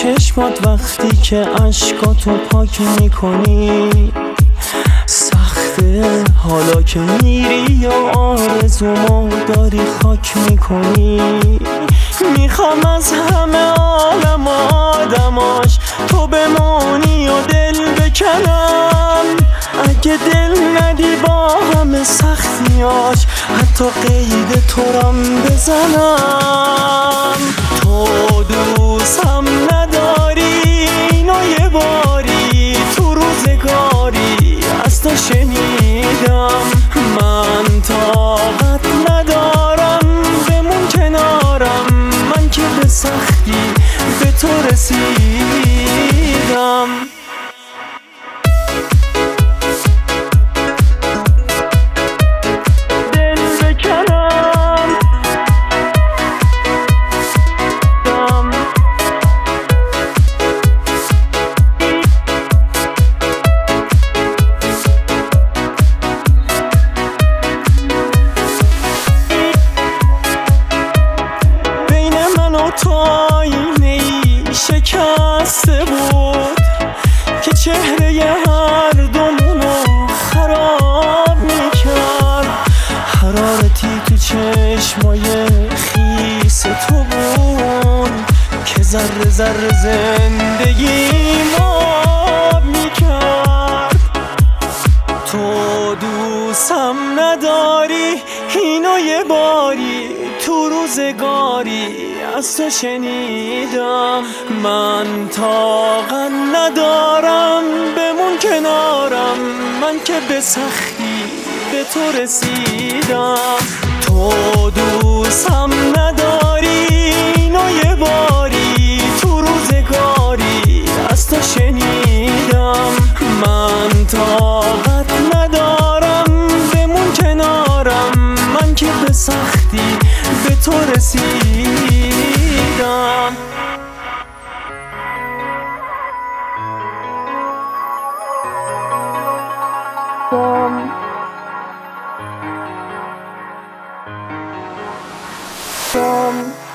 چشمات وقتی که عشقاتو پاک میکنی سخته، حالا که میری یا آرزومو داری خاک میکنی. میخوام از همه عالم و آدماش تو بمونی و دل بکنم، اگه دل ندی با همه سختیاش حتی قید تورم بزنم. تو دوستم نداری اینو یه باری تو روزگاری از تو شنیدم، من طاقت ندارم بمون کنارم، من که به سختی به تو رسیدم. تو آینه‌ای شکسته بود که چهره هر دومونو خراب میکرد، حرارتی تو چشمای خیس تو بود که ذره ذره زندگیم آب میکرد. تو دوستم نداری اینو یه باری تو روزگاری از تو شنیدم، من طاقت ندارم بمون کنارم، من که به سختی به تو رسیدم. تو دوستم نداری اینو یه باری تو روزگاری از تو شنیدم، من طاقت ندارم بمون کنارم، من که به سختی به تو رسیدم. From